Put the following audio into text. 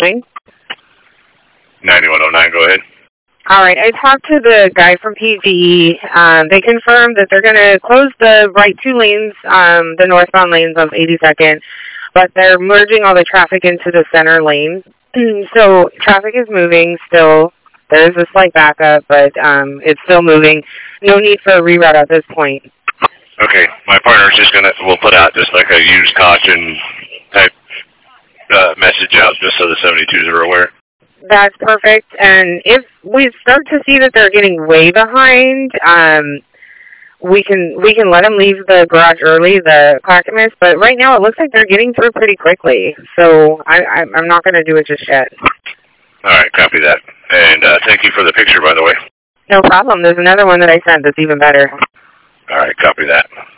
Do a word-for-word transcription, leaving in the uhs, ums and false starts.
speaking. ninety-one oh nine, go ahead. All right, I talked to the guy from P G E. Um, they confirmed that they're going to close the right two lanes, um, the northbound lanes of eighty-second, but they're merging all the traffic into the center lane. So traffic is moving still. There is a slight backup, but um, it's still moving. No need for a reroute at this point. Okay, my partner's just going to, we'll put out just like a use caution type uh, message out just so the seventy-twos are aware. That's perfect. And if we start to see that they're getting way behind, um, we can we can let them leave the garage early, the Clackamas. But right now it looks like they're getting through pretty quickly. So I, I, I'm not going to do it just yet. All right, copy that. And uh, thank you for the picture, by the way. No problem. There's another one that I sent that's even better. All right, copy that.